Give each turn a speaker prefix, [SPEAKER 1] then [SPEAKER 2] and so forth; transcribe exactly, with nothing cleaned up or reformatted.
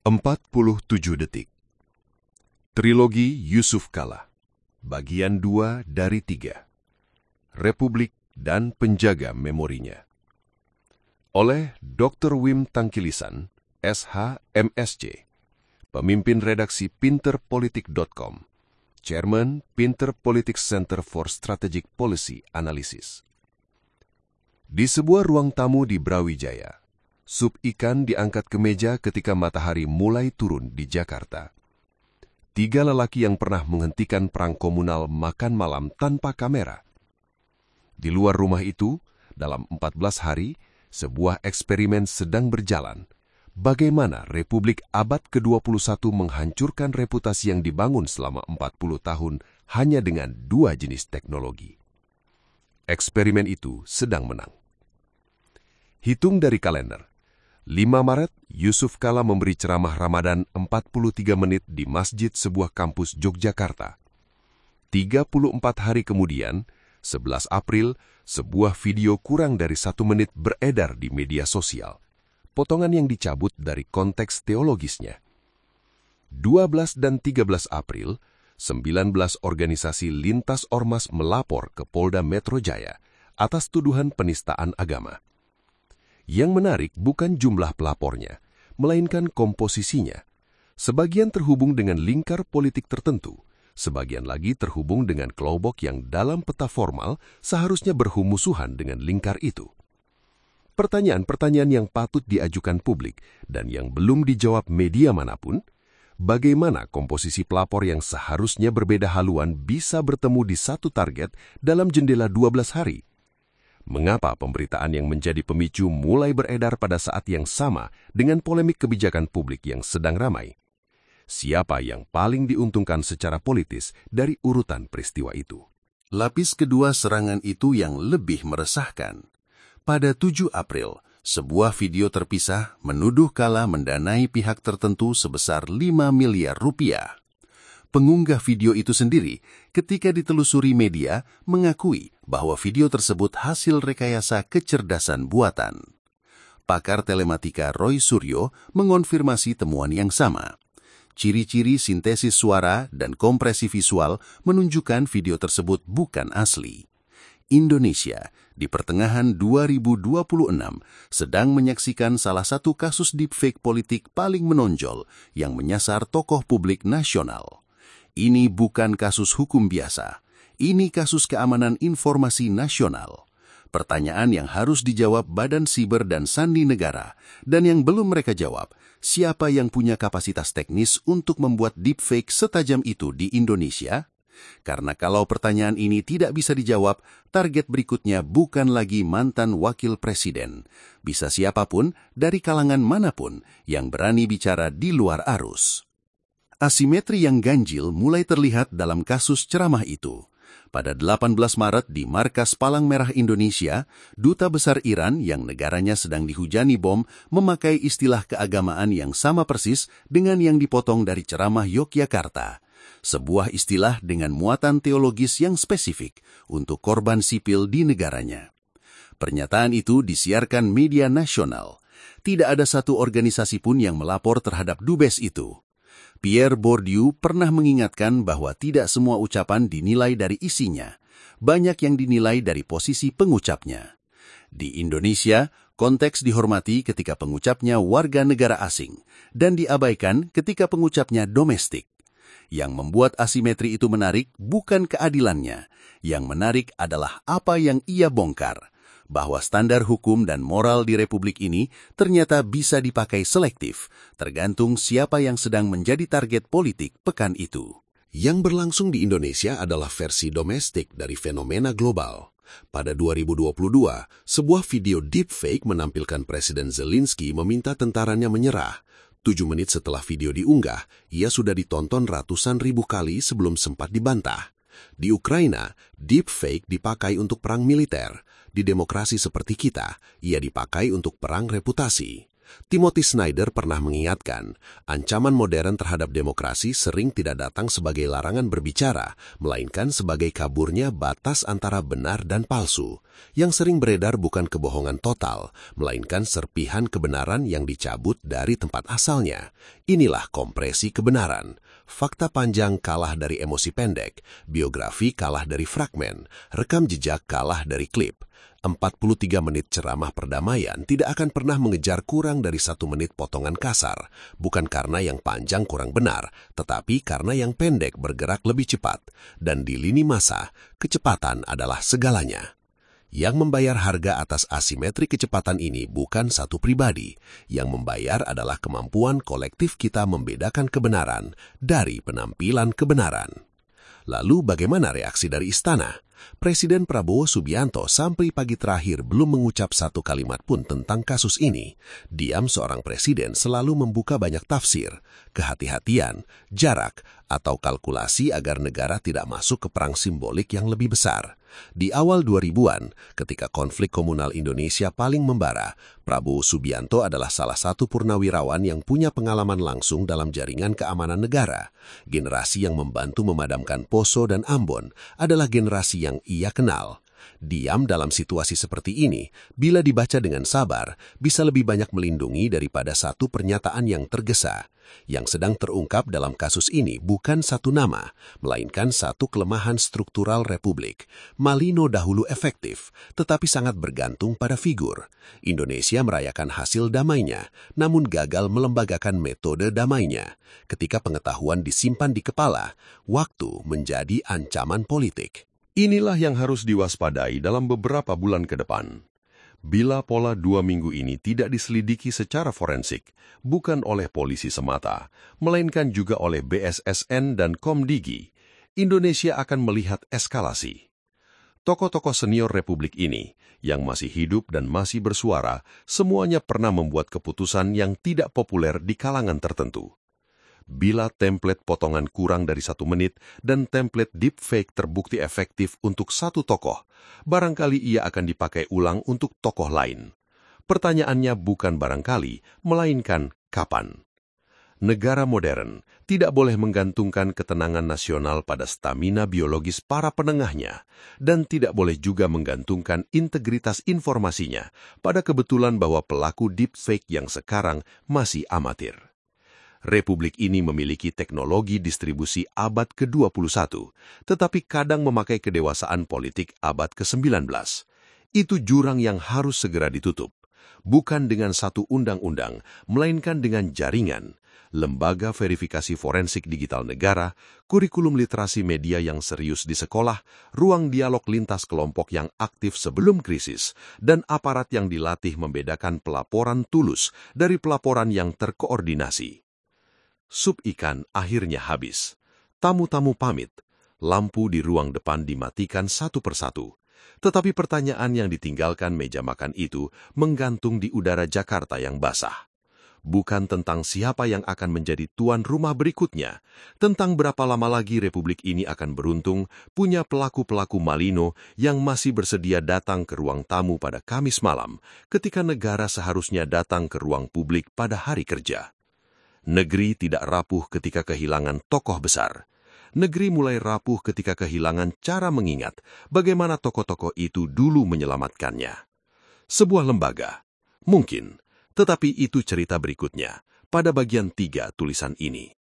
[SPEAKER 1] empat puluh tujuh detik. Trilogi Yusuf Kala, bagian dua dari tiga. Republik dan penjaga memorinya. Oleh doktor Wim Tangkilisan, S H M S C, pemimpin redaksi pinter politik dot com, Chairman Pinter Politics Center for Strategic Policy Analysis. Di sebuah ruang tamu di Brawijaya, sup ikan diangkat ke meja ketika matahari mulai turun di Jakarta. Tiga lelaki yang pernah menghentikan perang komunal makan malam tanpa kamera. Di luar rumah itu, dalam empat belas hari, sebuah eksperimen sedang berjalan. Bagaimana Republik abad ke dua puluh satu menghancurkan reputasi yang dibangun selama empat puluh tahun hanya dengan dua jenis teknologi. Eksperimen itu sedang menang. Hitung dari kalender. lima Maret, Yusuf Kala memberi ceramah Ramadan empat puluh tiga menit di masjid sebuah kampus Yogyakarta. tiga puluh empat hari kemudian, sebelas April, sebuah video kurang dari satu menit beredar di media sosial. Potongan yang dicabut dari konteks teologisnya. dua belas dan tiga belas April, sembilan belas organisasi lintas ormas melapor ke Polda Metro Jaya atas tuduhan penistaan agama. Yang menarik bukan jumlah pelapornya, melainkan komposisinya. Sebagian terhubung dengan lingkar politik tertentu, sebagian lagi terhubung dengan kelompok yang dalam peta formal seharusnya berhumusuhan dengan lingkar itu. Pertanyaan-pertanyaan yang patut diajukan publik dan yang belum dijawab media manapun, bagaimana komposisi pelapor yang seharusnya berbeda haluan bisa bertemu di satu target dalam jendela dua belas hari? Mengapa pemberitaan yang menjadi pemicu mulai beredar pada saat yang sama dengan polemik kebijakan publik yang sedang ramai? Siapa yang paling diuntungkan secara politis dari urutan peristiwa itu?
[SPEAKER 2] Lapis kedua serangan itu yang lebih meresahkan. Pada tujuh April, sebuah video terpisah menuduh Kala mendanai pihak tertentu sebesar lima miliar rupiah. Pengunggah video itu sendiri, ketika ditelusuri media, mengakui bahwa video tersebut hasil rekayasa kecerdasan buatan. Pakar telematika Roy Suryo mengonfirmasi temuan yang sama. Ciri-ciri sintesis suara dan kompresi visual menunjukkan video tersebut bukan asli. Indonesia, di pertengahan dua ribu dua puluh enam, sedang menyaksikan salah satu kasus deepfake politik paling menonjol yang menyasar tokoh publik nasional. Ini bukan kasus hukum biasa. Ini kasus keamanan informasi nasional. Pertanyaan yang harus dijawab Badan Siber dan Sandi Negara, dan yang belum mereka jawab, siapa yang punya kapasitas teknis untuk membuat deepfake setajam itu di Indonesia? Karena kalau pertanyaan ini tidak bisa dijawab, target berikutnya bukan lagi mantan wakil presiden. Bisa siapapun dari kalangan manapun yang berani bicara di luar arus. Asimetri yang ganjil mulai terlihat dalam kasus ceramah itu. Pada delapan belas Maret di Markas Palang Merah Indonesia, Duta Besar Iran yang negaranya sedang dihujani bom memakai istilah keagamaan yang sama persis dengan yang dipotong dari ceramah Yogyakarta. Sebuah istilah dengan muatan teologis yang spesifik untuk korban sipil di negaranya. Pernyataan itu disiarkan media nasional. Tidak ada satu organisasi pun yang melapor terhadap dubes itu. Pierre Bourdieu pernah mengingatkan bahwa tidak semua ucapan dinilai dari isinya. Banyak yang dinilai dari posisi pengucapnya. Di Indonesia, konteks dihormati ketika pengucapnya warga negara asing dan diabaikan ketika pengucapnya domestik. Yang membuat asimetri itu menarik bukan keadilannya. Yang menarik adalah apa yang ia bongkar. Bahwa standar hukum dan moral di Republik ini ternyata bisa dipakai selektif, tergantung siapa yang sedang menjadi target politik pekan itu.
[SPEAKER 3] Yang berlangsung di Indonesia adalah versi domestik dari fenomena global. Pada dua ribu dua puluh dua, sebuah video deepfake menampilkan Presiden Zelensky meminta tentaranya menyerah. Tujuh menit setelah video diunggah, ia sudah ditonton ratusan ribu kali sebelum sempat dibantah. Di Ukraina, deepfake dipakai untuk perang militer. Di demokrasi seperti kita, ia dipakai untuk perang reputasi. Timothy Snyder pernah mengingatkan, ancaman modern terhadap demokrasi sering tidak datang sebagai larangan berbicara, melainkan sebagai kaburnya batas antara benar dan palsu. Yang sering beredar bukan kebohongan total, melainkan serpihan kebenaran yang dicabut dari tempat asalnya. Inilah kompresi kebenaran. Fakta panjang kalah dari emosi pendek, biografi kalah dari fragmen, rekam jejak kalah dari klip. empat puluh tiga menit ceramah perdamaian tidak akan pernah mengejar kurang dari satu menit potongan kasar, bukan karena yang panjang kurang benar, tetapi karena yang pendek bergerak lebih cepat. Dan di lini masa, kecepatan adalah segalanya. Yang membayar harga atas asimetri kecepatan ini bukan satu pribadi. Yang membayar adalah kemampuan kolektif kita membedakan kebenaran dari penampilan kebenaran. Lalu bagaimana reaksi dari istana? Presiden Prabowo Subianto sampai pagi terakhir belum mengucap satu kalimat pun tentang kasus ini. Diam seorang presiden selalu membuka banyak tafsir, kehati-hatian, jarak, atau kalkulasi agar negara tidak masuk ke perang simbolik yang lebih besar. Di awal dua ribuan, ketika konflik komunal Indonesia paling membara, Prabowo Subianto adalah salah satu purnawirawan yang punya pengalaman langsung dalam jaringan keamanan negara. Generasi yang membantu memadamkan Poso dan Ambon adalah generasi yang ia kenal. Diam dalam situasi seperti ini, bila dibaca dengan sabar, bisa lebih banyak melindungi daripada satu pernyataan yang tergesa. Yang sedang terungkap dalam kasus ini bukan satu nama, melainkan satu kelemahan struktural Republik. Malino dahulu efektif, tetapi sangat bergantung pada figur. Indonesia merayakan hasil damainya, namun gagal melembagakan metode damainya. Ketika pengetahuan disimpan di kepala, waktu menjadi ancaman politik.
[SPEAKER 1] Inilah yang harus diwaspadai dalam beberapa bulan ke depan. Bila pola dua minggu ini tidak diselidiki secara forensik, bukan oleh polisi semata, melainkan juga oleh B S S N dan Komdigi, Indonesia akan melihat eskalasi. Tokoh-tokoh senior Republik ini, yang masih hidup dan masih bersuara, semuanya pernah membuat keputusan yang tidak populer di kalangan tertentu. Bila template potongan kurang dari satu menit dan template deepfake terbukti efektif untuk satu tokoh, barangkali ia akan dipakai ulang untuk tokoh lain. Pertanyaannya bukan barangkali, melainkan kapan. Negara modern tidak boleh menggantungkan ketenangan nasional pada stamina biologis para penengahnya, dan tidak boleh juga menggantungkan integritas informasinya pada kebetulan bahwa pelaku deepfake yang sekarang masih amatir. Republik ini memiliki teknologi distribusi abad ke dua puluh satu, tetapi kadang memakai kedewasaan politik abad ke sembilan belas. Itu jurang yang harus segera ditutup. Bukan dengan satu undang-undang, melainkan dengan jaringan, lembaga verifikasi forensik digital negara, kurikulum literasi media yang serius di sekolah, ruang dialog lintas kelompok yang aktif sebelum krisis, dan aparat yang dilatih membedakan pelaporan tulus dari pelaporan yang terkoordinasi. Sup ikan akhirnya habis. Tamu-tamu pamit. Lampu di ruang depan dimatikan satu persatu. Tetapi pertanyaan yang ditinggalkan meja makan itu menggantung di udara Jakarta yang basah. Bukan tentang siapa yang akan menjadi tuan rumah berikutnya, tentang berapa lama lagi Republik ini akan beruntung punya pelaku-pelaku Malino yang masih bersedia datang ke ruang tamu pada Kamis malam, ketika negara seharusnya datang ke ruang publik pada hari kerja. Negeri tidak rapuh ketika kehilangan tokoh besar. Negeri mulai rapuh ketika kehilangan cara mengingat bagaimana tokoh-tokoh itu dulu menyelamatkannya. Sebuah lembaga, mungkin, tetapi itu cerita berikutnya pada bagian tiga tulisan ini.